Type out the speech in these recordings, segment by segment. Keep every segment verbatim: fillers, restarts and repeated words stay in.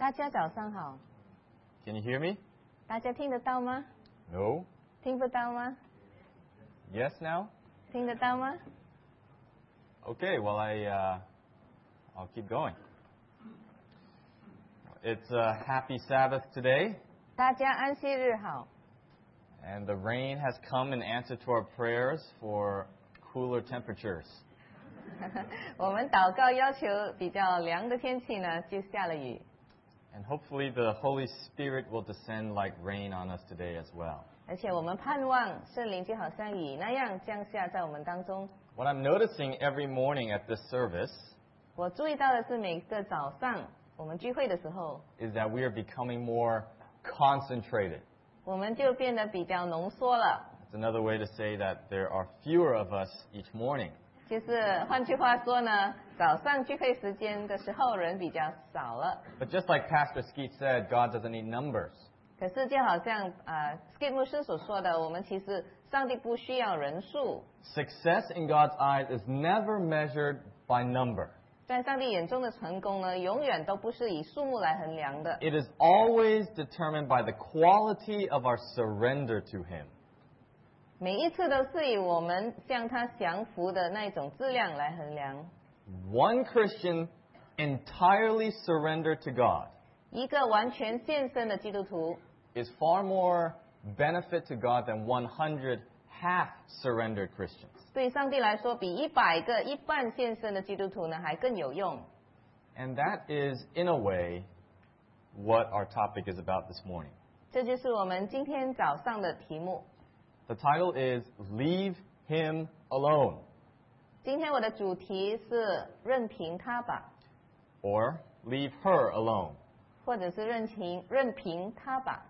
大家早上好。 Can you hear me? 大家听得到吗？ No? 听不到吗？ Yes now? 听得到吗？ Okay, well, I, uh, I'll keep going. It's a happy Sabbath today, 大家安息日好。 and the rain has come in answer to our prayers for cooler temperatures. 我们祷告要求比较凉的天气呢，就下了雨。 And hopefully the Holy Spirit will descend like rain on us today as well. 而且我们盼望圣灵就好像雨那样降下在我们当中。 What I'm noticing every morning at this service 我注意到的是，每个早上我们聚会的时候， is that we are becoming more concentrated. 我们就变得比较浓缩了。 It's another way to say that there are fewer of us each morning. 就是换句话说呢，早上聚会时间的时候人比较少了。 But just like Pastor Skeet said, God doesn't need numbers. 可是就好像呃 Skip 牧师所说的，我们其实上帝不需要人数， Success in God's eyes is never measured by number. 在上帝眼中的成功呢，永远都不是以数目来衡量的。 It is always determined by the quality of our surrender to Him. 每一次都是以我们向他降服的那种质量来衡量。 One Christian entirely surrendered to God 一个完全献身的基督徒， is far more benefit to God than one hundred half surrendered Christians. 对上帝来说，比一百个一半献身的基督徒呢还更有用。 And that is, in a way, what our topic is about this morning. 这就是我们今天早上的题目。 The title is Leave Him Alone, 今天我的主题是任凭他吧， or Leave Her Alone. 或者是任凭任凭他吧。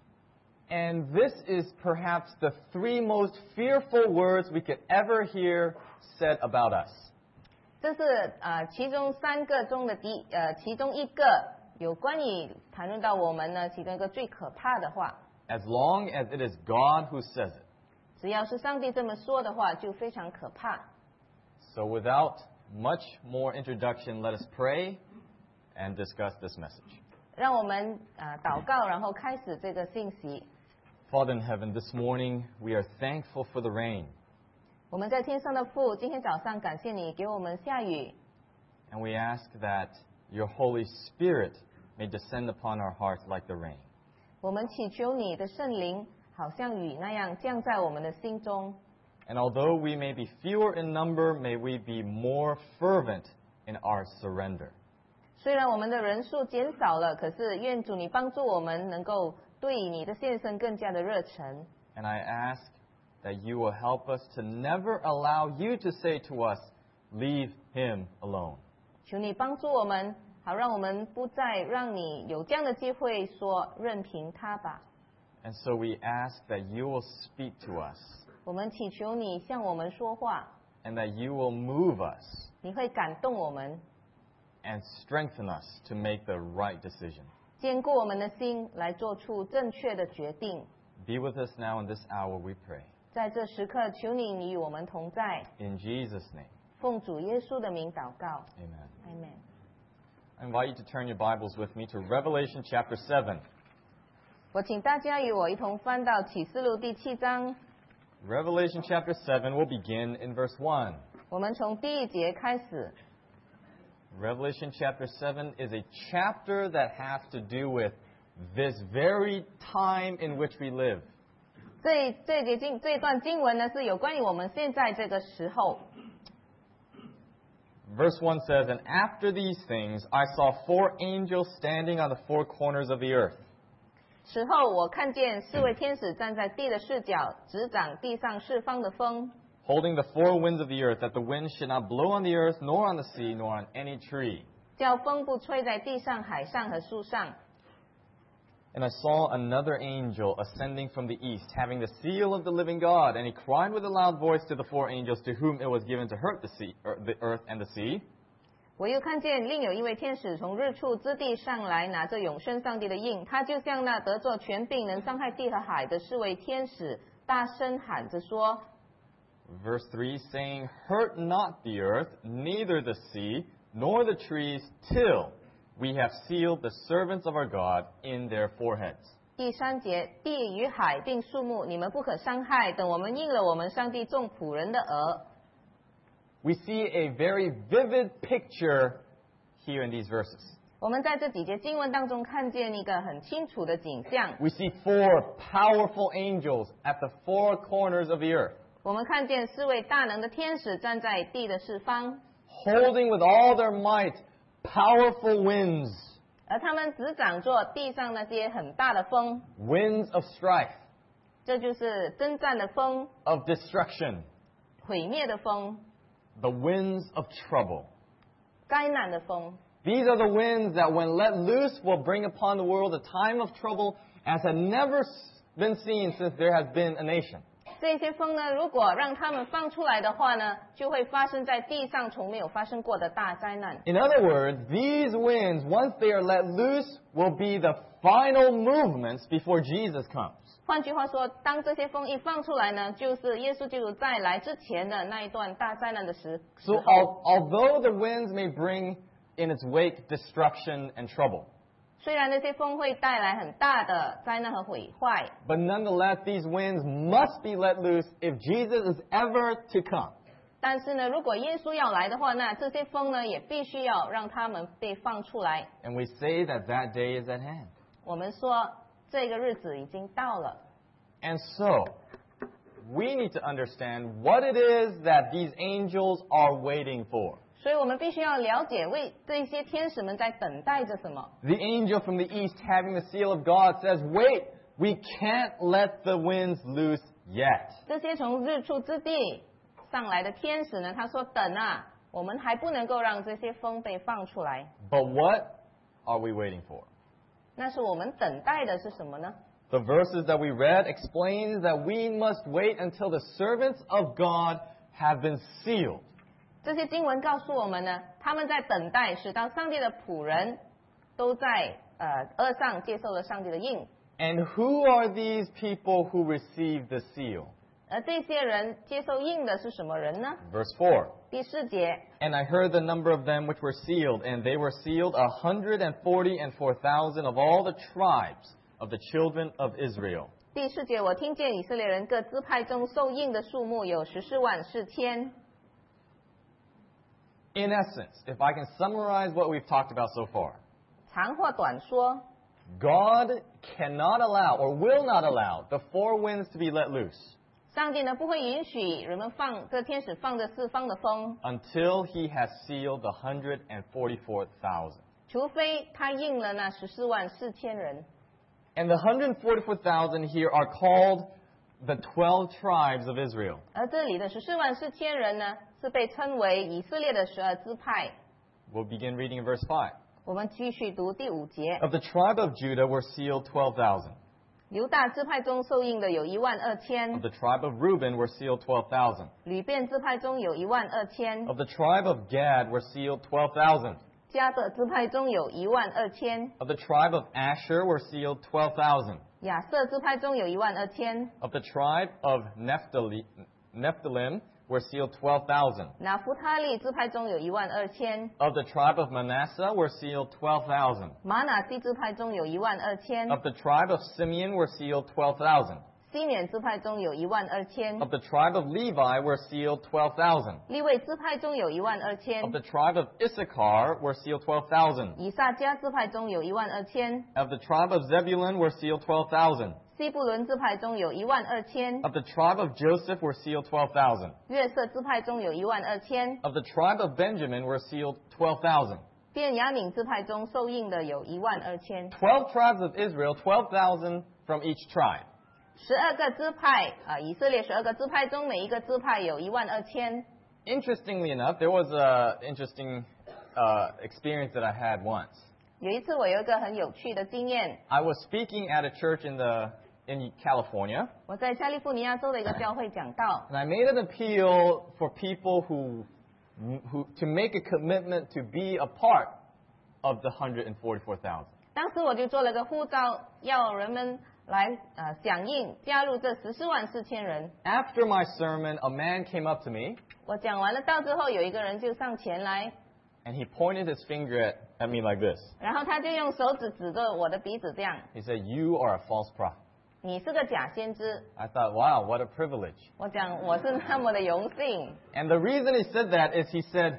And this is perhaps the three most fearful words we could ever hear said about us. 这是呃其中三个中的第呃其中一个有关于谈论到我们呢其中一个最可怕的话。 As long as it is God who says it. 只要是上帝这么说的话，就非常可怕。 So without much more introduction, let us pray and discuss this message. 让我们呃祷告，然后开始这个信息。 Father in heaven, this morning we are thankful for the rain. 我们在天上的父，今天早上感谢你给我们下雨， And we ask that your Holy Spirit may descend upon our hearts like the rain. 我们祈求你的圣灵好像雨那样降在我们的心中。 And although we may be fewer in number, may we be more fervent in our surrender. 虽然我们的人数减少了，可是愿主你帮助我们能够对你的献身更加的热忱。 And I ask that you will help us to never allow you to say to us, leave him alone. 求你帮助我们，好让我们不再让你有这样的机会说任凭他吧。 And so we ask that you will speak to us 我们祈求你向我们说话， and that you will move us 你会感动我们， and strengthen us to make the right decision. 坚固我们的心，来做出正确的决定。 Be with us now in this hour, we pray. 在这时刻，求你你与我们同在， In Jesus' name, 奉主耶稣的名祷告 amen. ，Amen。 I invite you to turn your Bibles with me to Revelation chapter seven. 我请大家与我一同翻到启示录第七章， Revelation chapter seven will begin in verse one. 我们从第一节开始。 Revelation chapter seven is a chapter that has to do with this very time in which we live. 这这节经这段经文呢，是有关于我们现在这个时候。 Verse one says, And after these things I saw four angels standing on the four corners of the earth. 此后，我看见四位天使站在地的四角，执掌地上四方的风， holding the four winds of the earth, that the wind should not blow on the earth, nor on the sea, nor on any tree. 叫风不吹在地上、海上和树上。 And I saw another angel ascending from the east, having the seal of the living God. And he cried with a loud voice to the four angels to whom it was given to hurt the sea, or the earth and the sea. 我又看见另有一位天使从日出之地上来，拿着永生上帝的印，他就像那得作权柄能伤害地和海的四位天使，大声喊着说。 Verse three, saying, Hurt not the earth, neither the sea, nor the trees, till we have sealed the servants of our God in their foreheads. 第三节，地与海并树木，你们不可伤害，等我们应了我们上帝众仆人的额。 We see a very vivid picture here in these verses. 我们在这几节经文当中看见一个很清楚的景象。 We see four powerful angels at the four corners of the earth, 我们看见四位大能的天使站在地的四方， holding with all their might powerful winds, 而他们执掌着地上那些很大的风， winds of strife, 这就是征战的风、 of destruction, 毁灭的风、 the winds of trouble. 灾难的风。 These are the winds that, when let loose, will bring upon the world a time of trouble as had never been seen since there has been a nation. 这些风呢，如果让他们放出来的话呢，就会发生在地上从没有发生过的大灾难。 In other words, these winds, once they are let loose, will be the final movements before Jesus comes. 换句话说，当这些风一放出来呢，就是耶稣基督再来之前的那一段大灾难的时 So 时候。 al- although the winds may bring in its wake destruction and trouble, 虽然那些风会带来很大的灾难和毁坏， but nonetheless, these winds must be let loose if Jesus is ever to come. 但是呢，如果耶稣要来的话，那这些风呢，也必须要让他们被放出来。 And we say that that day is at hand. 我们说这个日子已经到了， And so, we need to understand what it is that these angels are waiting for. 所以我们必须要了解为这些天使们在等待着什么。 The angel from the east having the seal of God says, wait, we can't let the winds loose yet. 这些从日出之地上来的天使呢，他说：“等啊，我们还不能够让这些风被放出来。 But what are we waiting for? ” 那是我们等待的是什么呢？ The verses that we read explains that we must wait until the servants of God have been sealed. 这些经文告诉我们呢，他们在等待，使到上帝的仆人都在呃额上接受了上帝的印。 And who are these people who receive the seal? 而这些人接受印的是什么人呢？ Verse four. 第四节， And I heard the number of them which were sealed, and they were sealed a hundred and forty and four thousand of all the tribes of the children of Israel. 第四节，我听见以色列人各支派中受印的数目有十四万四千。 In essence, if I can summarize what we've talked about so far, 长或短说， God cannot allow or will not allow the four winds to be let loose 上帝呢不会允许人们放这天使放着四方的风， until he has sealed the one hundred forty-four thousand. 除非他印了那十四万四千人。 And the one hundred forty-four thousand here are called the twelve tribes of Israel. 而这里的十四万四千人呢，是被称为以色列的十二支派。 We'll begin reading in verse five. 我们继续读第五节， Of the tribe of Judah were sealed twelve thousand. 犹大支派中受印的有一万二 Of 千， the tribe of Reuben were sealed twelve thousand. 吕遍支派中有一万二千， Of the tribe of Gad were sealed twelve thousand. 迦得支派中有一万二千， Of the tribe of Asher were sealed twelve thousand. 亚瑟支派中有一万二千， Of the tribe of Naphtali, Nephthalim were sealed twelve thousand. 拿弗他利支派中有一万二千， Of the tribe of Manasseh were sealed twelve thousand. 玛拿西支派中有一万二千， Of the tribe of Simeon were sealed twelve thousand. 西缅支派中有一万二千， Of the tribe of Levi were sealed twelve thousand. 利未支派中有一万二千 Of，the tribe of Issachar were sealed twelve thousand. 以撒迦支派中有一万二千， Of the tribe of Zebulun were sealed twelve thousand. 西布伦支派中有一万二千， Of the tribe of Joseph were sealed twelve thousand. 约瑟支派中有一万二千， Of the tribe of Benjamin were sealed twelve thousand. 便雅悯支派中受印的有一万二千。 Twelve tribes of Israel, twelve thousand from each tribe. 十二个支派啊，以色列十二个支派中每一个支派有一万二千。 Interestingly enough, there was an interesting uh, experience that I had once. 有一次我有一个很有趣的经验， I was speaking at a church in the in California, 我在加利福尼亚州的一个教会讲道， and I made an appeal for people who who to make a commitment to be a part of the one hundred forty-four thousand. 当时我就做了个呼召，要人们来呃响应加入这十四万四千人。 After my sermon, a man came up to me 我讲完了道之后，有一个人就上前来， And he pointed his finger at, at me like this. 然后他就用手指指着我的鼻子这样， He said, "You are a false prophet." 你是个假先知。 I thought, wow, what a privilege. 我讲我是那么的荣幸。 And the reason he said that is he said,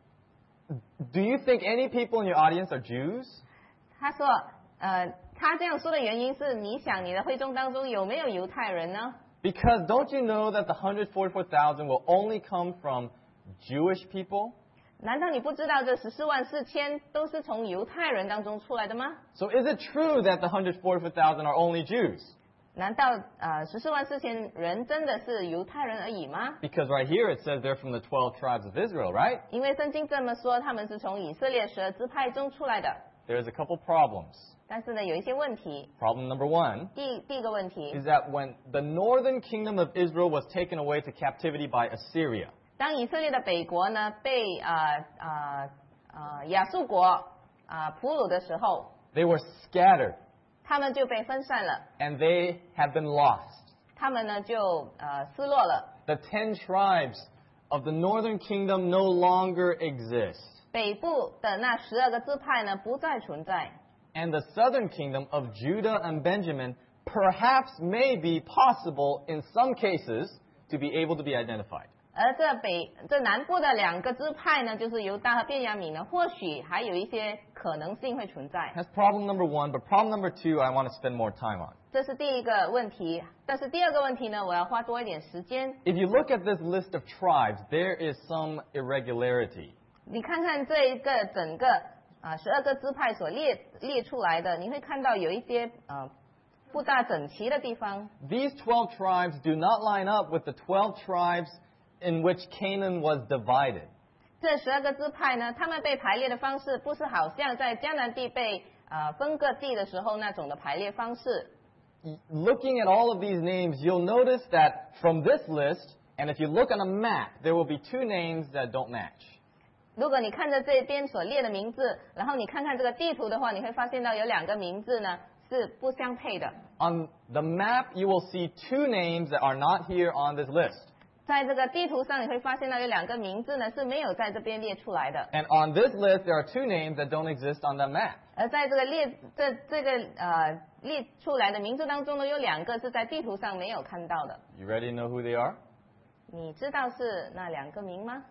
"Do you think any people in your audience are Jews?" 他说，呃，他这样说的原因是，你想你的会众当中有没有犹太人呢？ Because don't you know that the one hundred forty-four thousand will only come from Jewish people? 难道你不知道这十四万四千都是从犹太人当中出来的吗？ So is it true that the one hundred forty-four thousand are only Jews? 难道呃十四万四千人真的是犹太人而已吗？ Because right here it says they're from the twelve tribes of Israel, right? 因为圣经这么说，他们是从以色列十二支派中出来的。 There's a couple problems. 但是呢，有一些问题。 Problem number one 第第一个问题， is that when the northern kingdom of Israel was taken away to captivity by Assyria, 当以色列的北国呢被啊啊啊亚述国啊俘虏的时候， they were scattered 他们就被分散了， and they have been lost. 他们呢就呃失落了。 The ten tribes of the northern kingdom no longer exist. 北部的那十二个支派呢不再存在， And the southern kingdom of Judah and Benjamin perhaps may be possible in some cases to be able to be identified. 而这北这南部的两个支派呢，就是犹大和便雅悯呢，或许还有一些可能性会存在。 That's problem number one, but problem number two I want to spend more time on. 这是第一个问题，但是第二个问题呢，我要花多一点时间。 If you look at this list of tribes, there is some irregularity. 你看看这一个整个啊十二个支派所列列出来的，你会看到有一些呃不大整齐的地方。 These twelve tribes do not line up with the twelve tribes in which Canaan was divided. 这十二个支派呢，他们被排列的方式不是好像在迦南地被啊、呃、分割地的时候那种的排列方式。 Looking at all of these names, you'll notice that from this list, and if you look on a map, there will be two names that don't match. 如果你看着这边所列的名字，然后你看看这个地图的话，你会发现到有两个名字呢是不相配的。 On the map, you will see two names that are not here on this list. 在这个地图上，你会发现到有两个名字呢是没有在这边列出来的。 And on this list, there are two names that don't exist on the map. 而在这个列这这个呃列出来的名字当中呢，有两个是在地图上没有看到的。 You ready to know who they are? 你知道是那两个名吗？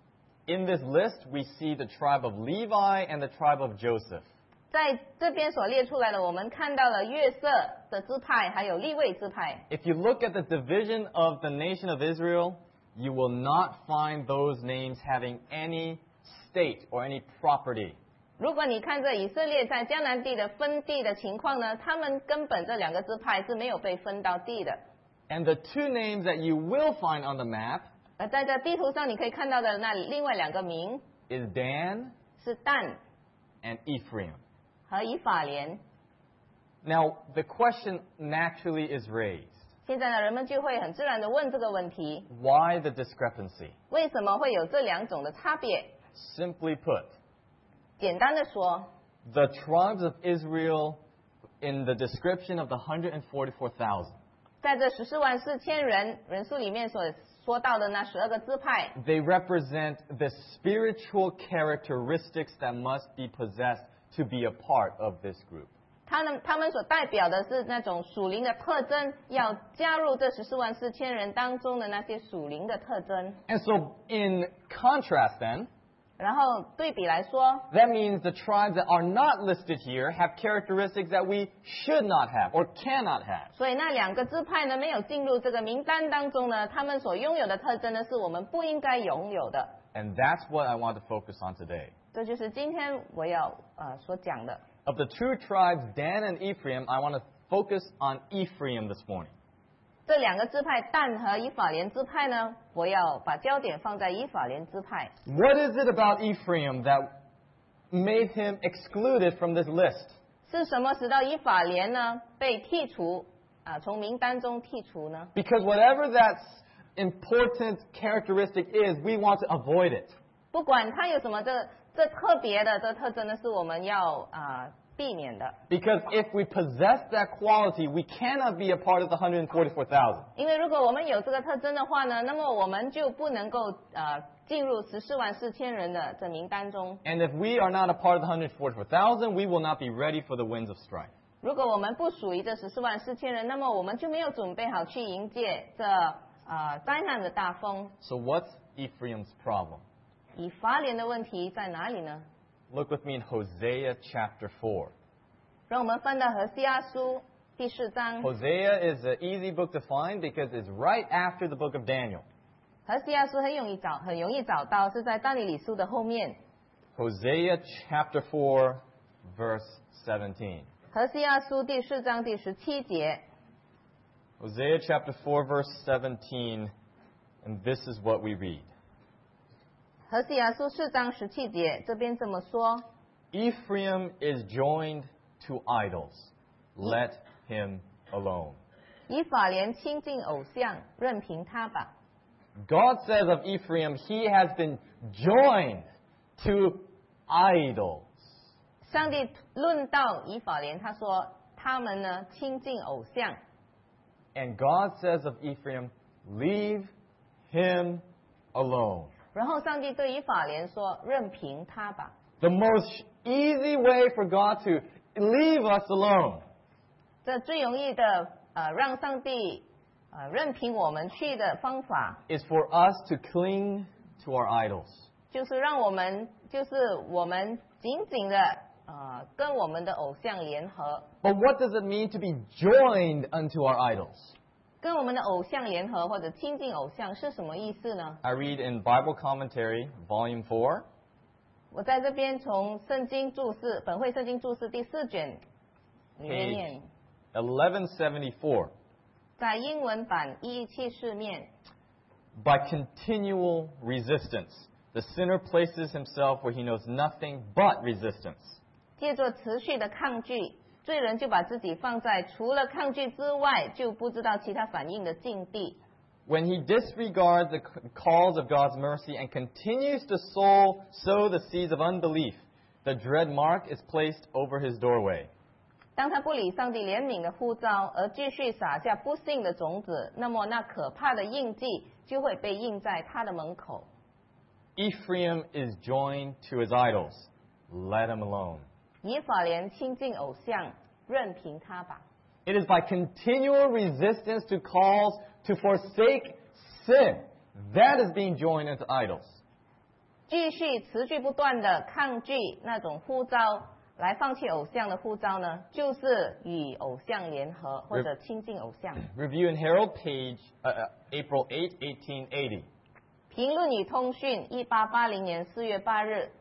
In this list, we see the tribe of Levi and the tribe of Joseph. 在这边所列出来的，我们看到了约瑟的支派，还有利未支派。 If you look at the division of the nation of Israel, you will not find those names having any state or any property. 如果你看这以色列在迦南地的分地的情况呢，他们根本这两个支派是没有被分到地的。 And the two names that you will find on the map 而在这地图上你可以看到的那另外两个名 is Dan 是但 and Ephraim. 和以法莲。 Now, the question naturally is raised. 现在呢，人们就会很自然的问这个问题： Why the discrepancy? 为什么会有这两种的差别？ Simply put, 简单的说， the tribes of Israel in the description of the one hundred forty-four thousand, 在这十四万四千人人数里面所说到的那十二个支派， they represent the spiritual characteristics that must be possessed to be a part of this group. 他们他们所代表的是那种属灵的特征，要加入这十四万四千人当中的那些属灵的特征。 And so, in contrast, then, 然后对比来说， that means the tribes that are not listed here have characteristics that we should not have or cannot have. 所以那两个支派呢没有进入这个名单当中呢，他们所拥有的特征呢是我们不应该拥有的。 And that's what I want to focus on today. 这就是今天我要呃所讲的。 Of the two tribes, Dan and Ephraim, I want to focus on Ephraim this morning. 这两个支派但和以法莲支派呢，我要把焦点放在以法莲支派。 What is it about Ephraim that made him excluded from this list? 是什么使到以法莲呢被剔除啊、从名单中剔除呢？ Because whatever that important characteristic is, we want to avoid it. 不管它有什么这这特别的这特征呢，是我们要啊、避免的。 Because if we possess that quality, we cannot be a part of the one hundred forty-four thousand. 因为如果我们有这个特征的话呢，那么我们就不能够呃进入十四万四千人的这名单中。 And if we are not a part of the one hundred forty-four thousand, we will not be ready for the winds of strife. 如果我们不属于这十四万四千人，那么我们就没有准备好去迎接这呃灾难的大风。 So what's Ephraim's problem? 以法莲的问题在哪里呢？ Look with me in Hosea chapter four. 让我们翻到何西阿书第四章。 Hosea is an easy book to find because it's right after the book of Daniel. 何西阿书很容易找，很容易找到，是在但以理书的后面。 Hosea chapter four, verse seventeen. 何西阿书第四章第十七节。 Hosea chapter four, verse seventeen, and this is what we read. 何西阿书四章十七节，这边这么说： Ephraim is joined to idols. Let him alone. 以法莲亲近偶像，任凭他吧。 God says of Ephraim, he has been joined to idols. 上帝论到以法莲，他说他们呢亲近偶像。 And God says of Ephraim, leave him alone. 然后上帝对以法莲说：“任凭他吧。 The most easy way for God to leave us alone ” 这最容易的呃让上帝呃任凭我们去的方法， is for us to cling to our idols. 就是让我们就是我们紧紧的呃跟我们的偶像联合， But what does it mean to be joined unto our idols? 跟我们的偶像联合或者亲近偶像是什么意思呢？ I read in Bible Commentary, Volume four, 我在这边从圣经注释本会圣经注释第四卷里面念， eleven seventy-four. 在英文版一一七四面。 By continual resistance, the sinner places himself where he knows nothing but resistance. 借着持续的抗拒，罪人就把自己放在除了抗拒之外就不知道其他反应的境地。 When he disregards the calls of God's mercy and continues to sow, sow the seeds of unbelief, the dread mark is placed over his doorway. 当他不理上帝怜悯的呼召，而继续撒下不幸的种子，那么那可怕的印记就会被印在他的门口。 Ephraim is joined to his idols. Let him alone. 以法莲亲近偶像，任凭他吧。 It is by continual resistance to calls to forsake sin. That is being joined into idols. 继续持续不断的抗拒那种呼召，来放弃偶像的呼召呢，就是与偶像联合或者亲近偶像。 Review in Herald Page, uh, uh, April eighth, eighteen eighty. 评论与通讯，一八八零年四月八日。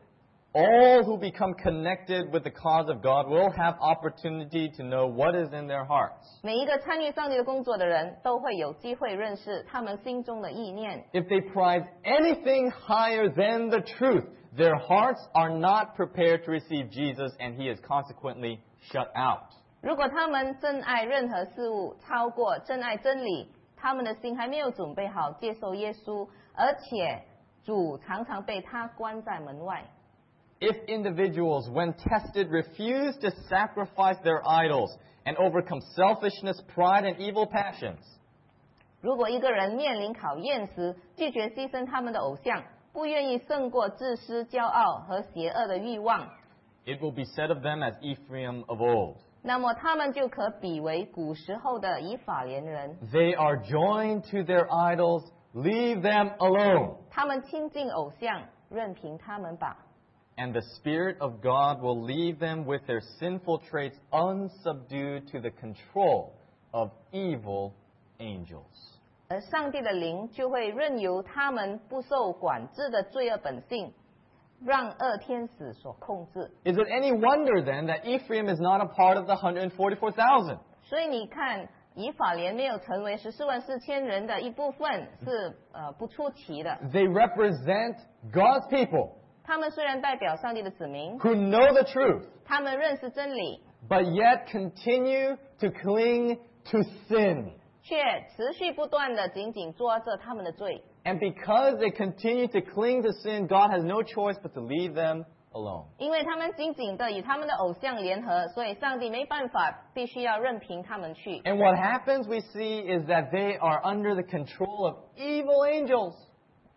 All who become connected with the cause of God will have opportunity to know what is in their hearts. 每一个参与上帝的工作的人都会有机会认识他们心中的意念。 If they prize anything higher than the truth, their hearts are not prepared to receive Jesus, and he is consequently shut out. 如果他们珍爱任何事物超过珍爱真理，他们的心还没有准备好接受耶稣，而且主常常被他关在门外。 If individuals, when tested, refuse to sacrifice their idols and overcome selfishness, pride, and evil passions, 如果一个人面临考验时，拒绝牺牲他们的偶像，不愿意胜过自私、骄傲和邪恶的欲望， it will be said of them as Ephraim of old. 那么他们就可比为古时候的以法莲人。 They are joined to their idols. Leave them alone. 他们亲近偶像，任凭他们吧。 And the Spirit of God will leave them with their sinful traits unsubdued to the control of evil angels. 而上帝的灵就会任由他们不受管制的罪恶本性，让恶天使所控制。 Is it any wonder then that Ephraim is not a part of the one hundred forty-four thousand? 所以你看，以法莲没有成为十四万四千人的一部分，是呃不出奇的。 They represent God's people 他们虽然代表上帝的子民， who know the truth, 他们认识真理， but yet continue to cling to sin. 却持续不断的紧紧捉着他们的罪。 And because they continue to cling to sin, God has no choice but to leave them alone. 因为他们紧紧的与他们的偶像联合，所以上帝没办法，必须要任凭他们去。 And what happens, we see, is that they are under the control of evil angels.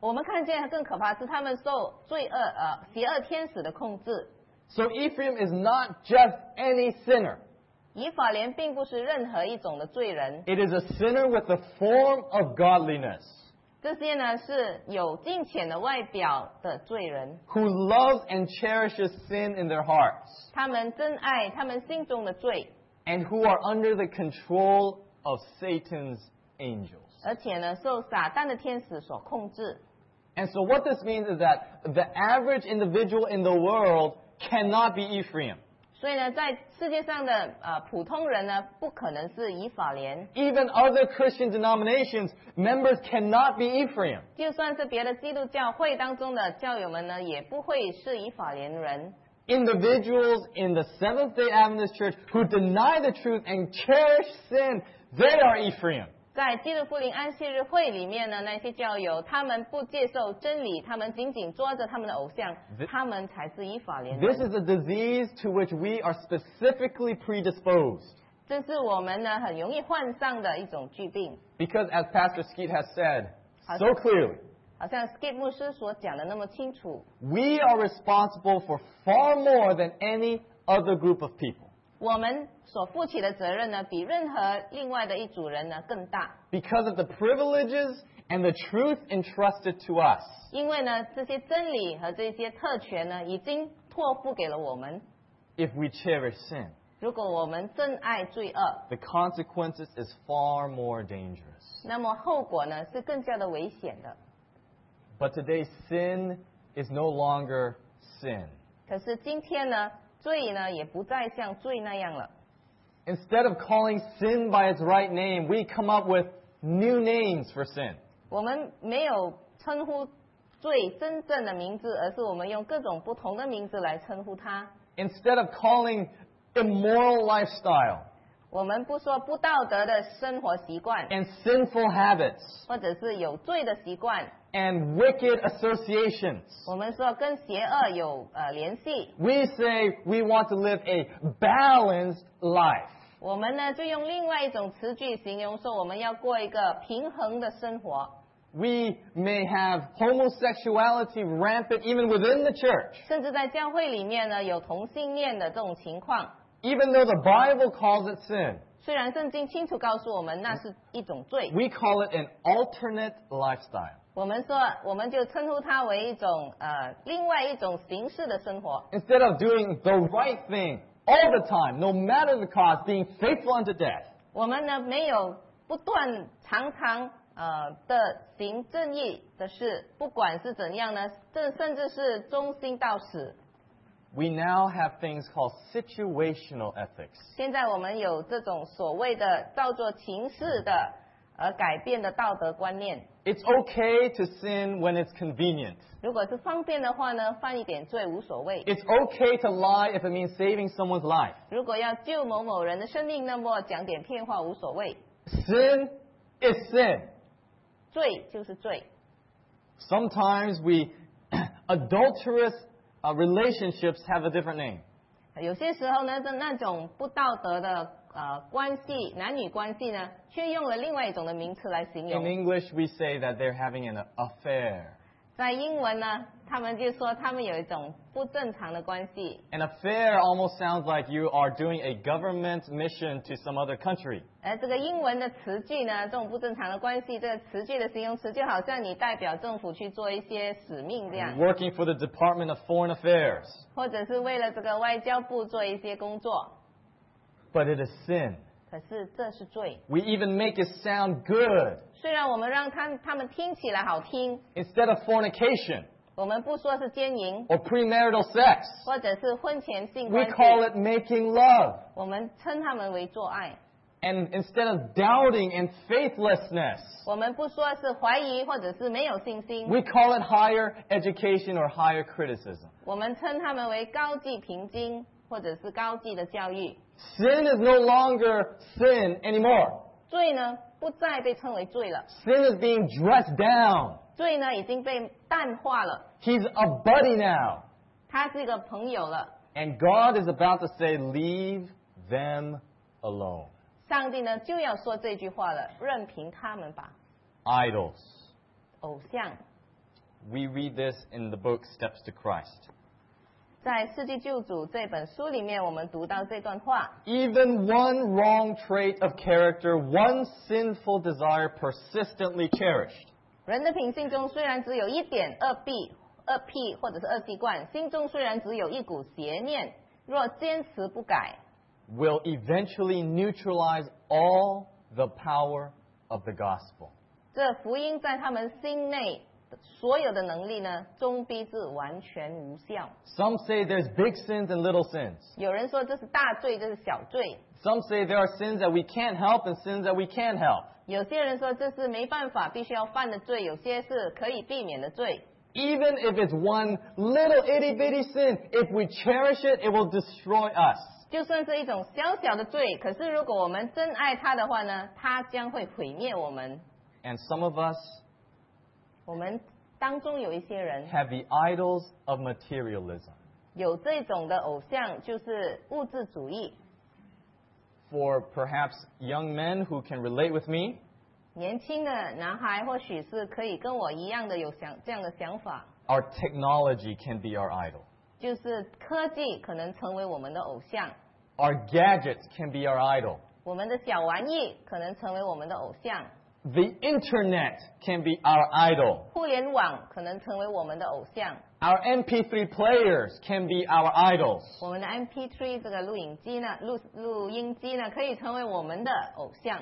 我们看见更可怕是他们受罪恶呃邪恶天使的控制。 So Ephraim is not just any sinner. 以法莲并不是任何一种的罪人， It is a sinner with the form of godliness, 这些呢是有敬虔的外表的罪人， who loves and cherishes sin in their hearts, 他们珍爱他们心中的罪， and who are under the control of Satan's angels. 而且呢受撒旦的天使所控制。 And so what this means is that the average individual in the world cannot be Ephraim. 所以呢，在世界上的呃普通人呢，不可能是以法莲， Even other Christian denominations, members cannot be Ephraim. 就算是别的基督教会当中的教友们呢，也不会是以法莲人。 Individuals in the Seventh-day Adventist Church who deny the truth and cherish sin, they are Ephraim. 在基督福临安息日会里面呢，那些教友他们不接受真理，他们紧紧抓着他们的偶像， This- 他们才是以法莲 This 人。 is a disease to which we are specifically predisposed. 这是我们呢很容易患上的一种疾病， Because as Pastor Skeet has said Has- so clearly, 好像 Skip 牧师所讲的那么清楚。 we are responsible for far more than any other group of people. 我们所负起的责任呢，比任何另外的一组人呢更大。 Because of the privileges and the truth entrusted to us. 因为呢，这些真理和这些特权呢，已经托付给了我们。 If we cherish sin, 如果我们珍爱罪恶， the consequences is far more dangerous. 那么后果呢是更加的危险的。 But today, sin is no longer sin. 可是今天呢，罪呢也不再像罪那样了。 Instead of calling sin by its right name, we come up with new names for sin. 我们没有称呼罪真正的名字，而是我们用各种不同的名字来称呼它。 Instead of calling immoral lifestyle 我们不说不道德的生活习惯， and sinful habits 或者是有罪的习惯， and wicked associations, 我们说跟邪恶有呃联系， we say we want to live a balanced life. 我们呢就用另外一种词句形容说我们要过一个平衡的生活。 We may have homosexuality rampant even within the church, 甚至在教会里面呢有同性恋的这种情况， even though the Bible calls it sin. 虽然圣经清楚告诉我们那是一种罪， We call it an alternate lifestyle. 我们说我们就称呼它为一种呃另外一种形式的生活。 Instead of doing the right thing all the time, no matter the cost, being faithful unto death, 我们呢没有不断常常呃的行正义的事，不管是怎样呢，这甚至是忠心到死。 we now have things called situational ethics. 现在我们有这种所谓的照作情势的而改变的道德观念。 It's okay to sin when it's convenient. 如果是方便的话呢，犯一点罪无所谓。 It's okay to lie if it means saving someone's life. 如果要救某某人的生命，那么讲点骗话无所谓。 Sin is sin. 罪就是罪。 Sometimes we, adulterous uh, relationships have a different name. 有些时候呢，这那种不道德的呃关系，男女关系呢，却用了另外一种的名词来形 In 容。 English, we say that they're having an affair. 在英文呢，他们就说他们有一种不正常的关系。 An affair almost sounds like you are doing a government mission to some other country. 而这个英文的词句呢，这种不正常的关系，这个词句的形容词就好像你代表政府去做一些使命这样， Working for the Department of Foreign Affairs. 或者是为了这个外交部做一些工作。 But it is sin. 可是这是罪。 We even make it sound good. 虽然我们让他他们听起来好听， Instead of fornication 我们不说是奸淫， or premarital sex, 或者是婚前性 we 关系， call it making love. 我们称他们为做爱。 And instead of doubting and faithlessness, 我们不说是怀疑或者是没有信心， we call it higher education or higher criticism. 我们称他们为高级平经或者是高级的教育。 Sin is no longer sin anymore. 罪呢不再被称为罪了， Sin is being dressed down. 罪呢已经被淡化了， He's a buddy now. 他是一个朋友了。 And God is about to say, leave them alone. 上帝呢就要说这句话了，任凭他们吧。 Idols, 偶像、 We read this in the book Steps to Christ. 在《世纪救主》这本书里面，我们读到这段话。 Even one wrong trait of character, one sinful desire persistently cherished, 人的品性中虽然只有一点恶弊、恶癖或者是恶习惯，心中虽然只有一股邪念，若坚持不改， will eventually neutralize all the power of the gospel. 这福音在他们心内所有的能力呢，终必是完全无效。 Some say there's big sins and little sins. 有人说这是大罪，这是小罪； Some say there are sins that we can't help and sins that we can help. 有些人说这是没办法必须要犯的罪，有些是可以避免的罪。 Even if it's one little itty bitty sin, if we cherish it, it will destroy us. 就算是一种小小的罪，可是如果我们真爱它的话呢，它将会毁灭我们。 And some of us 我们当中有一些人 have the idols of materialism. 有这种的偶像，就是物质主义。 For perhaps young men who can relate with me, 年轻的男孩或许是可以跟我一样的有想这样的想法， our technology can be our idol. 就是科技可能成为我们的偶像， Our gadgets can be our idol. 我们的小玩意可能成为我们的偶像， The internet can be our idol. 互联网可能成为我们的偶像， Our M P three players can be our idols. 我们的 M P 三 这个录影机呢，录录音机呢，可以成为我们的偶像。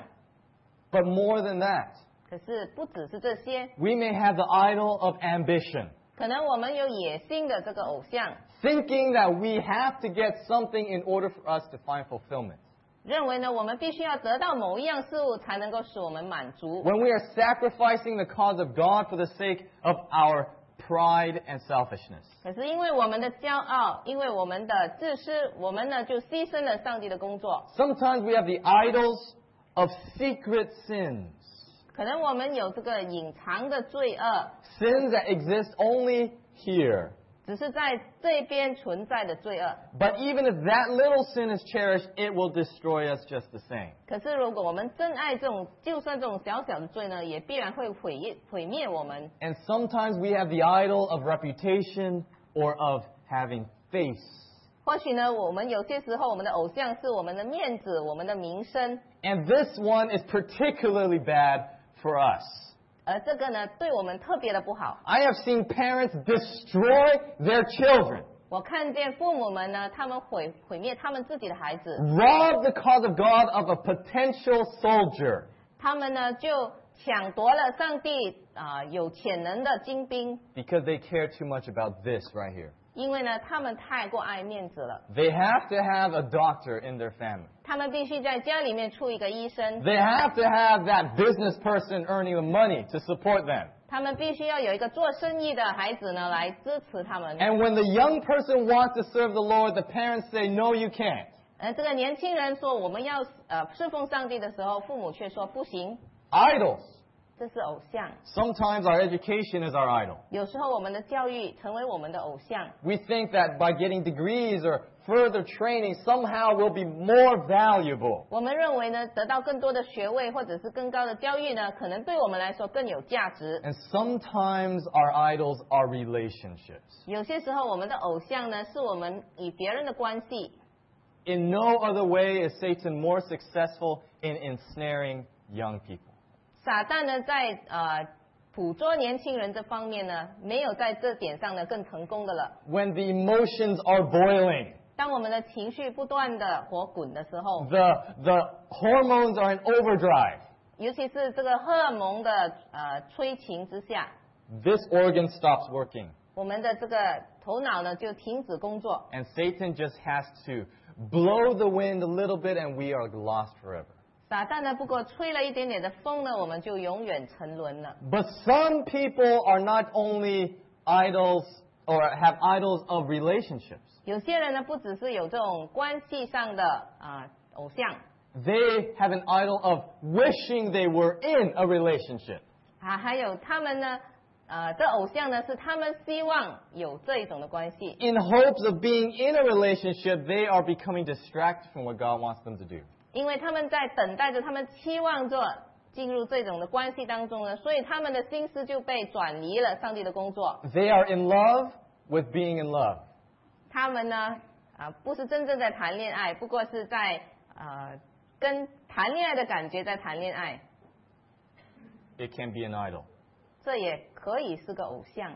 But more than that, 可是不只是这些， we may have the idol of ambition, 可能我们有野心的这个偶像， thinking that we have to get something in order for us to find fulfillment. 认为呢我们必须要得到某一样事物才能够使我们满足。 When we are sacrificing the cause of God for the sake of our pride and selfishness. 可是因为我们的骄傲，因为我们的自私，我们呢就牺牲了上帝的工作。 Sometimes we have the idols of secret sins. 可能我们有这个隐藏的罪恶， Sins that exist only here. 只是在这边存在的罪恶。 But even if that little sin is cherished, it will destroy us just the same. 可是如果我们真爱这种，就算这种小小的罪呢，也必然会毁灭毁灭我们。 And sometimes we have the idol of reputation or of having face. 或许呢，我们有些时候我们的偶像是我们的面子，我们的名声， And this one is particularly bad for us. 而这个呢，对我们特别的不好。 I have seen parents destroy their children, 我看见父母们呢，他们毁毁灭他们自己的孩子， rob the cause of God of a potential soldier, 他们呢就抢夺了上帝啊、有潜能的精兵， because they care too much about this right here. 因为呢他们太过爱面子了， They have to have a doctor in their family. 他们必须在家里面出一个医生， They have to have that business person earning the money to support them. 他们必须要有一个做生意的孩子呢来支持他们。 And when the young person wants to serve the Lord, the parents say, no, you can't. 而这个年轻人说我们要呃侍奉上帝的时候，父母却说不行， Idols. 这是偶像。 Sometimes our education is our idol. 有时候我们的教育成为我们的偶像， We think that by getting degrees or further training, somehow we'll be more valuable. 我们认为呢得到更多的学位或者是更高的教育呢，可能对我们来说更有价值。 And sometimes our idols are relationships. 有些时候我们的偶像呢是我们与别人的关系。 In no other way is Satan more successful in ensnaring young people. 撒旦呢在呃捕捉年轻人这方面呢，没有在这点上呢更成功的了。 When the emotions are boiling, 当我们的情绪不断的火滚的时候， the, the hormones are in overdrive, 尤其是这个荷尔蒙的呃催情之下， this organ stops working. 我们的这个头脑呢就停止工作， And Satan just has to blow the wind a little bit and we are lost forever. 撒旦呢不过吹了一点点的风呢，我们就永远沉沦了。 But some people are not only idols or have idols of relationships. 有些人呢不只是有这种关系上的啊、偶像， They have an idol of wishing they were in a relationship. 啊，还有他们呢，呃，这偶像呢是他们希望有这一种的关系， In hopes of being in a relationship, they are becoming distracted from what God wants them to do. 因为他们在等待着，他们期望着进入这种的关系当中呢，所以他们的心思就被转移了上帝的工作。 They are in love with being in love. 他们呢，啊、不是真正在谈恋爱，不过是在呃跟谈恋爱的感觉在谈恋爱。 It can be an idol. 这也可以是个偶像。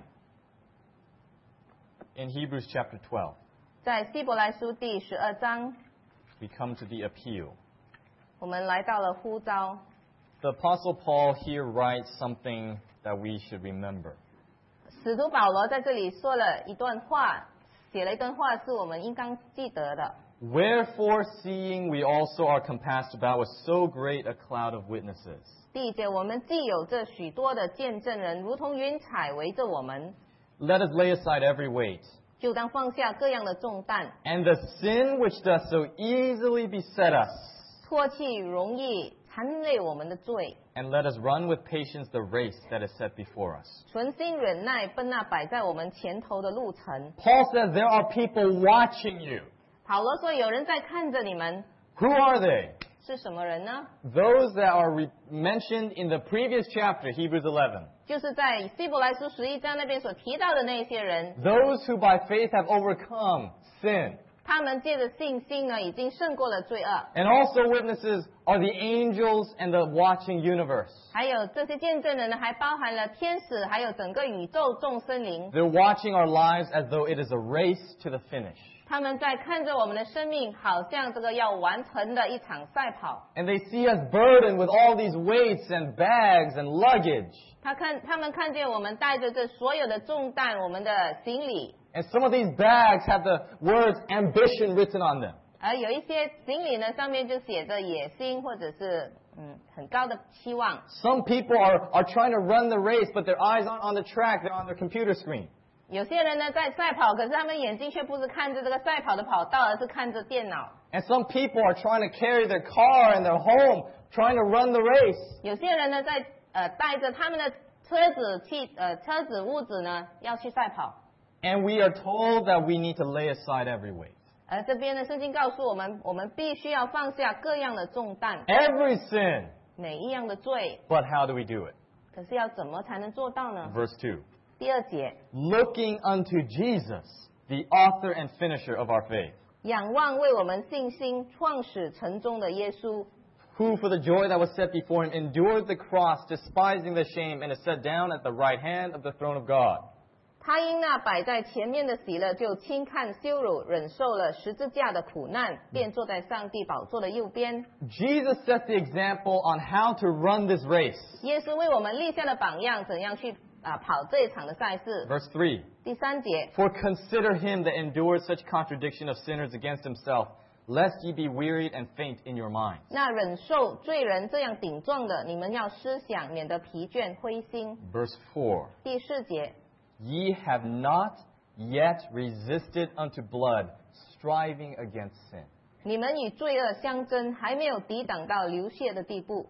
In Hebrews chapter twelve, 在希伯来书第十二章， we come to the appeal. 我们来到了呼召。 The Apostle Paul here writes something that we should remember. 使徒保罗在这里说了一段话，写了一段话，是我们应当记得的。 Wherefore, seeing we also are compassed about with so great a cloud of witnesses, 第一节，我们既有这许多的见证人，如同云彩围着我们， let us lay aside every weight, 就当放下各样的重担， and the sin which doth so easily beset us, 脱去容易缠累我们的罪， and let us run with patience the race that is set before us. 存心忍耐，奔那摆在我们前头的路程。 Paul says there are people watching you. 保罗说，有人在看着你们， Who are they? 是什么人呢？ Those that are re- mentioned in the previous chapter, Hebrews eleven. 就是在希伯来书十一章那边所提到的那些人， Those who by faith have overcome sin. 他们借着信心呢，已经胜过了罪恶。 And also witnesses are the angels and the watching universe. 还有这些见证人呢，还包含了天使，还有整个宇宙众生灵。 They're watching our lives as though it is a race to the finish. 他们在看着我们的生命，好像这个要完成的一场赛跑。 And they see us burdened with all these weights and bags and luggage. 他看，他们看见我们带着这所有的重担，我们的行李， And some of these bags have the words ambition written on them. 而有一些行李呢，上面就写着野心，或者是嗯很高的期望。 Some people are, are trying to run the race, but their eyes aren't on the track, they're on their computer screen. 有些人呢在赛跑，可是他们眼睛却不是看着这个赛跑的跑道，而是看着电脑。 And some people are trying to carry their car and their home, trying to run the race. 有些人呢在呃带着他们的车子、汽呃车子、屋子呢要去赛跑。 And we are told that we need to lay aside every weight. 而这边的圣经告诉我们，我们必须要放下各样的重担， Every sin. 每一样的罪。 But how do we do it? 可是要怎么才能做到呢？ Verse two. 第二节， Looking unto Jesus, the author and finisher of our faith, 仰望为我们信心创始成终的耶稣， who for the joy that was set before him endured the cross, despising the shame, and is set down at the right hand of the throne of God. 他因那摆在前面的喜乐，就轻看羞辱，忍受了十字架的苦难，便坐在上帝宝座的右边。 Jesus set the example on how to run this race. 耶稣为我们立下了榜样，怎样去啊跑这一场的赛事。 Verse three. 第三节， For consider him that endured such contradiction of sinners against himself, lest ye be wearied and faint in your minds. 那忍受罪人这样顶撞的，你们要思想，免得疲倦灰心。 Verse four. 第四节， Ye have not yet resisted unto blood, striving against sin. 你们与罪恶相争，还没有抵挡到流血的地步。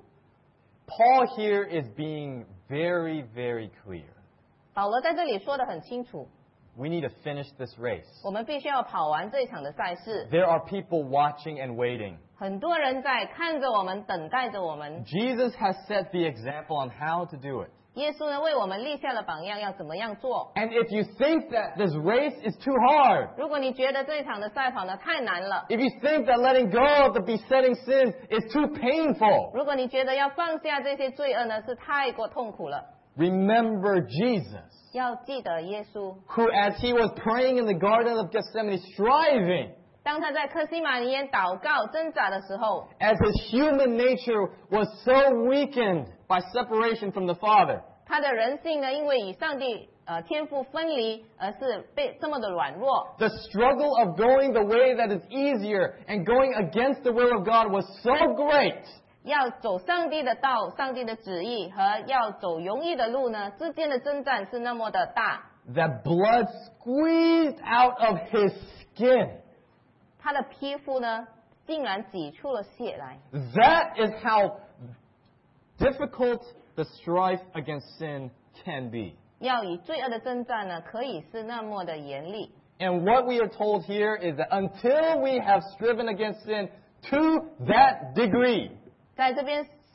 Paul here is being very, very clear. 保罗在这里说得很清楚， We need to finish this race. 我们必须要跑完这一场的赛事。 There are people watching and waiting. 很多人在看着我们，等待着我们。 Jesus has set the example on how to do it. 耶稣呢，为我们立下了榜样，要怎么样做。 And if you think that this race is too hard, 如果你觉得这一场的赛跑呢太难了， if you think that letting go of the besetting sins is too painful, 如果你觉得要放下这些罪恶呢是太过痛苦了， remember Jesus, 要记得耶稣， who as he was praying in the Garden of Gethsemane, striving, 当他在克西马尼园祷告挣扎的时候， as his human nature was so weakened by separation from the Father, 他的人性呢因为与上帝呃天赋分离，而是被这么的软弱。 the struggle of going the way that is easier and going against the will of God was so great 要走上帝的道、上帝的旨意和要走容易的路呢之间的征战是那么的大， that blood squeezed out of his skin. 他的皮肤呢竟然挤出了血来。 That is how difficult the strife against sin can be. 要与罪恶的征战呢，可以是那么的严厉。 And what we are told here is that until we have striven against sin to that degree, 在这边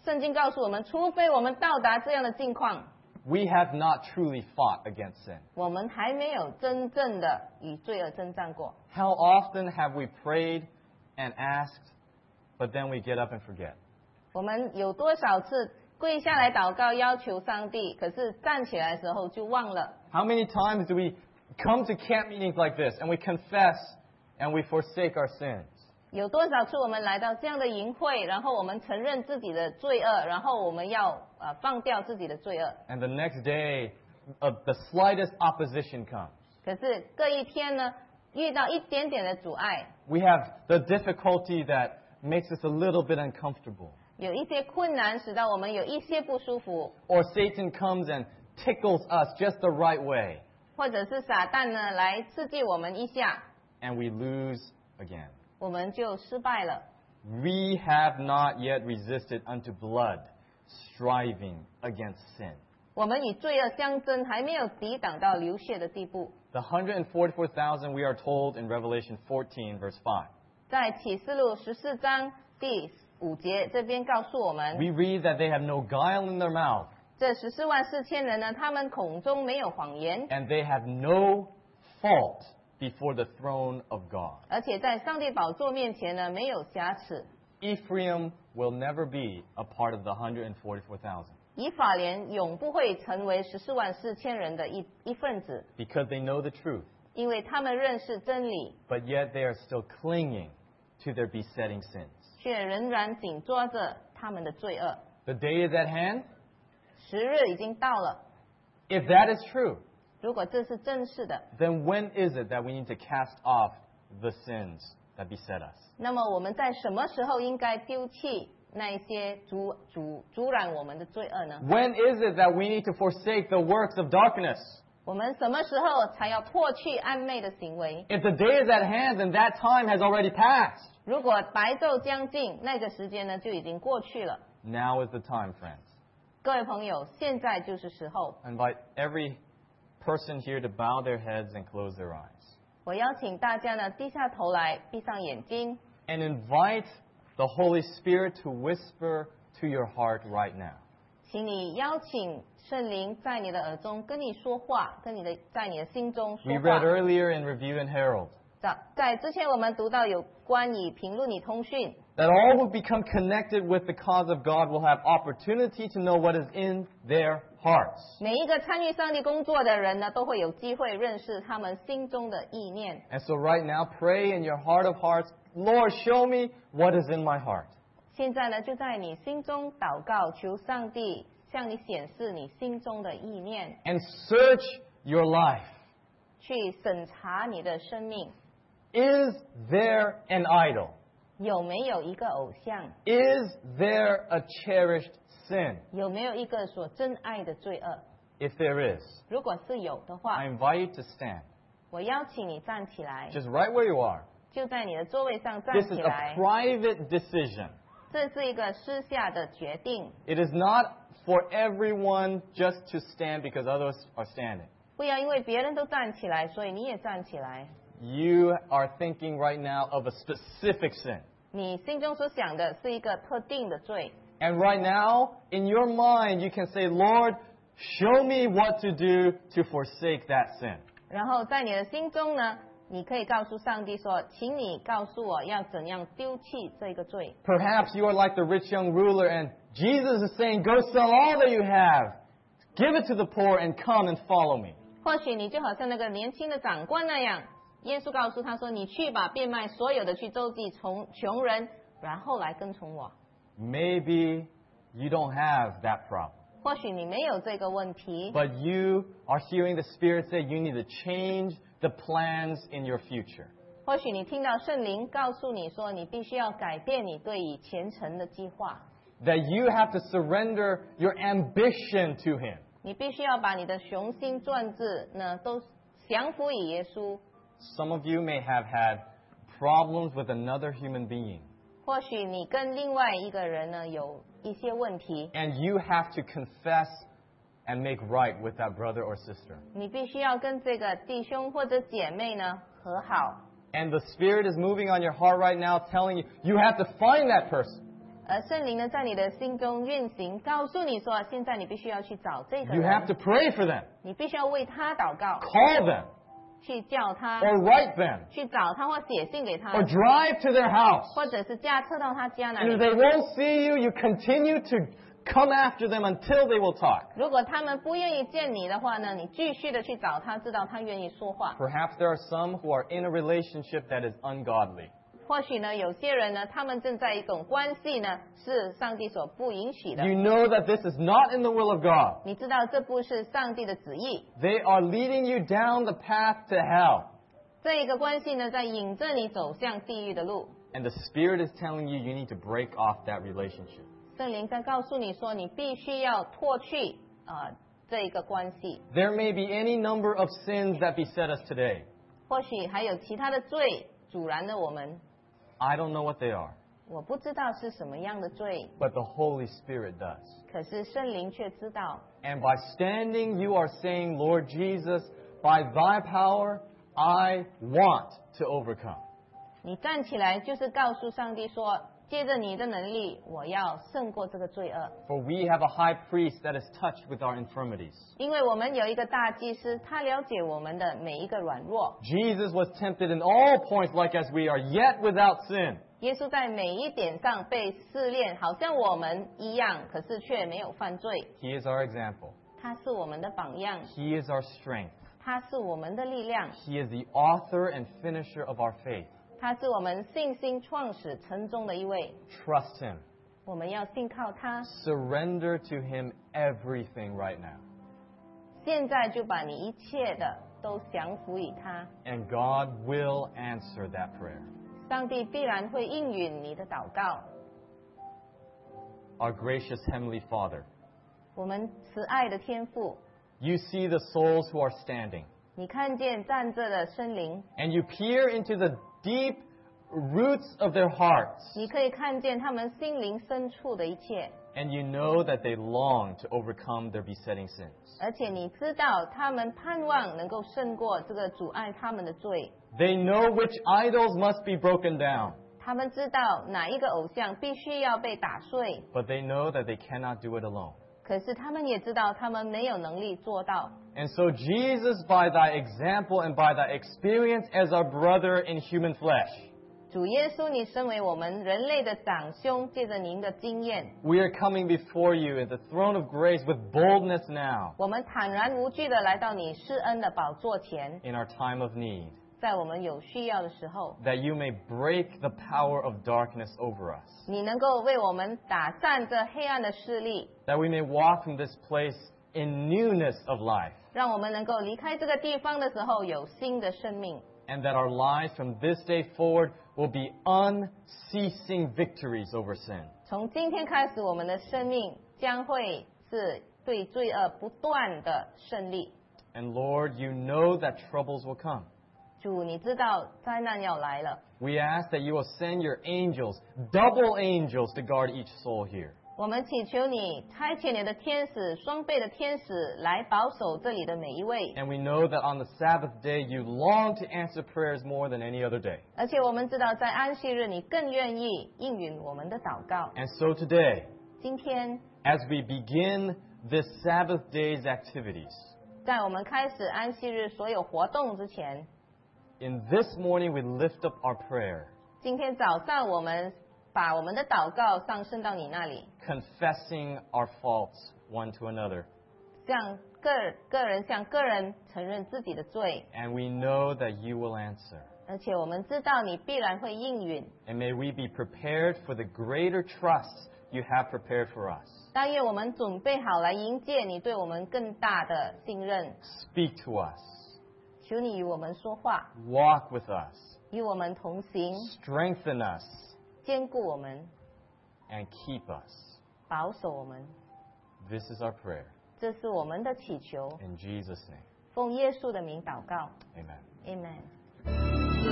圣经告诉我们，除非我们到达这样的境况， we have not truly fought against sin. 我们还没有真正的与罪恶征战过。 How often have we prayed and asked, but then we get up and forget? 我们有多少次跪下来祷告，要求上帝，可是站起来的时候就忘了。 How many times do we come to camp meetings like this and we confess and we forsake our sins? 有多少次我们来到这样的营会，然后我们承认自己的罪恶，然后我们要呃放掉自己的罪恶。 And the next day, uh, the slightest opposition comes. 可是这一天呢，遇到一点点的阻碍， We have the difficulty that makes us a little bit uncomfortable. 有一些困难，使到我们有一些不舒服， Or Satan comes and tickles us just the right way, 或者是撒旦呢来刺激我们一下， and we lose again. 我们就失败了。 We have not yet resisted unto blood, striving against sin. 我们与罪恶相争，还没有抵挡到流血的地步。 The one hundred forty-four thousand we are told in Revelation fourteen, verse five. 在启示录十四章第五节这边告诉我们， We read that they have no guile in their mouth, 这十四万四千人呢，他们口中没有谎言， and they have no fault before the throne of God. 而且在上帝宝座面前呢没有瑕疵。 Ephraim will never be a part of the one hundred forty-four thousand 以法莲永不会成为十四万四千人的一一份子， because they know the truth, 因为他们认识真理， but yet they are still clinging to their besetting sins. 却仍然紧抓着他们的罪恶。 The day is at hand. 时日已经到了， If that is true, 如果这是真实的， then when is it that we need to cast off the sins that beset us? 那么我们在什么时候应该丢弃那一些阻阻阻拦我们的罪恶呢？ When is it that we need to forsake the works of darkness? 我们什么时候才要破去暧昧的行为？ If the day is at hand, then that time has already passed. 如果白昼将近，那个时间呢就已经过去了。 Now is the time, friends. 各位朋友，现在就是时候。 I invite every person here to bow their heads and close their eyes. 我邀请大家呢低下头来，闭上眼睛， And invite the Holy Spirit to whisper to your heart right now. 请你邀请圣灵在你的耳中跟你说话，跟你的在你的心中 We 说 read 话。 earlier in Review and Herald 在在之前我们读到有关于评论与通讯， that all who become connected with the cause of God will have opportunity to know what is in their hearts. 每一个参与上帝工作的人呢，都会有机会认识他们心中的意念。 And so right now, pray in your heart of hearts, Lord, show me what is in my heart. 现在呢，就在你心中祷告，求上帝向你显示你心中的意念， And search your life. 去审查你的生命， Is there an idol? 有没有一个偶像， Is there a cherished sin? 有没有一个所珍爱的罪恶？ If there is, 如果是有的话 I，invite you to stand. 我邀请你站起来， Just right where you are. 就在你的座位上站 This 起 is 来 a。private decision. 这是一个私下的决定， It is not for everyone just to stand because others are standing. 不要因为别人都站起来，所以你也站起来。 You are thinking right now of a specific sin. 你心中所想的是一个特定的罪， And right now, in your mind, you can say, Lord, show me what to do to forsake that sin. 然后在你的心中呢，你可以告诉上帝说，请你告诉我要怎样丢弃这个罪。 Perhaps you are like the rich young ruler and Jesus is saying, go sell all that you have, give it to the poor and come and follow me. 或许你就好像那个年轻的长官那样，耶稣告诉他说，你去吧，变卖所有的去周济穷穷人，然后来跟从我。 Maybe you don't have that problem. 或许你没有这个问题， But you are hearing the Spirit say you need to change the plans in your future. 或许你听到圣灵告诉你说，你必须要改变你对以前程的计划， That you have to surrender your ambition to Him. 你必须要把你的雄心壮志呢都降服于耶稣。 Some of you may have had problems with another human being. 或许你跟另外一个人呢有一些问题， And you have to confess and make right with that brother or sister. 你必须要跟这个弟兄或者姐妹呢和好。 And the Spirit is moving on your heart right now, telling you, you have to find that person. 而圣灵呢，在你的心中运行，告诉你说，现在你必须要去找这个 You have 人， to pray for them, 你必须要为他祷告， call them, 去叫他， or write them, 去找他或写信给他， or drive to their house. 或者是驾车到他家那 And if 里。 they won't see you, you continue to come after them until they will talk. 如果他们不愿意见你的话呢，你继续的去找他，知道他愿意说话。 Perhaps there are some who are in a relationship that is ungodly. 或许呢，有些人呢，他们正在一种关系呢，是上帝所不允许的。 You know that this is not in the will of God. 你知道这不是上帝的旨意。 They are leading you down the path to hell. 这一个关系呢，在引着你走向地狱的路。 And the Spirit is telling you you need to break off that relationship. 圣灵在告诉你说，你必须要脱去啊、呃、这一个关系。 There may be any number of sins that beset us today. 或许还有其他的罪阻拦了我们， I don't know what they are, 我不知道是什么样的罪， but the Holy Spirit does. 可是圣灵却知道。 And by standing, you are saying, Lord Jesus, by thy power, I want to overcome. 你站起来就是告诉上帝说，借着你的能力，我要胜过这个罪恶。 For we have a high priest that is touched with our infirmities. 因为我们有一个大祭司，他了解我们的每一个软弱。 Jesus was tempted in all points like as we are, yet without sin. 耶稣在每一点上被试炼，好像我们一样，可是却没有犯罪。 He is our example. 他是我们的榜样， He is our strength. 他是我们的力量， He is the author and finisher of our faith. 他是我们信心创始成终的一位。 Trust him. 我们要信靠他， Surrender to him everything right now. 现在就把你一切的都降服于他， And God will answer that prayer. 上帝必然会应允你的祷告。 Our gracious Heavenly Father, 我们慈爱的天父， you see the souls who are standing, 你看见站着的生灵， and you peer into the deep roots of their hearts, 你可以看见他们心灵深处的一切， and you know that they long to overcome their besetting sins. 而且你知道他们盼望能够胜过这个阻碍他们的罪。 They know which idols must be broken down, 他们知道哪一个偶像必须要被打碎， but they know that they cannot do it alone. 可是他们也知道他们没有能力做到。 And so Jesus, by thy example and by thy experience as our brother in human flesh, 主耶稣，你身为我们人类的长兄，借着您的经验， we are coming before you at the throne of grace with boldness now 我们坦然无惧的来到你施恩的宝座前， in our time of need, 在我们有需要的时候， that you may break the power of darkness over us, 你能够为我们打散这黑暗的势力， that we may walk from this place in newness of life, 让我们能够离开这个地方的时候有新的生命， and that our lives from this day forward will be unceasing victories over sin. 从今天开始，我们的生命将会是对罪恶不断的胜利。 And Lord, you know that troubles will come. 主，你知道灾难要来了， We ask that you will send your angels, double angels, to guard each soul here. 我们祈求你差遣你的天使，双倍的天使来保守这里的每一位。 And we know that on the Sabbath day, you long to answer prayers more than any other day. 而且我们知道，在安息日你更愿意应允我们的祷告。 And so today, 今天， as we begin this Sabbath day's activities, 在我们开始安息日所有活动之前， in this morning we lift up our prayer, 今天早上我们把我们的祷告上升到你那里， confessing our faults one to another. 向个个人向个人承认自己的罪， And we know that you will answer. 而且我们知道你必然会应允。 And may we be prepared for the greater trust you have prepared for us. 但愿我们准备好来迎接你对我们更大的信任。 Speak to us. 求你与我们说话， Walk with us. 与我们同行， Strengthen us. 坚固我们， And keep us. 保守我们。 This is our prayer. 这是我们的祈求， In Jesus' name. 奉耶稣的名祷告 Amen. ，Amen。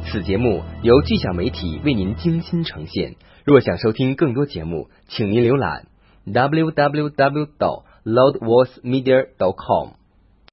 此节目由巨响媒体为您精心呈现。若想收听更多节目，请您浏览 double-u double-u double-u 点 loudvoicemedia 点 com。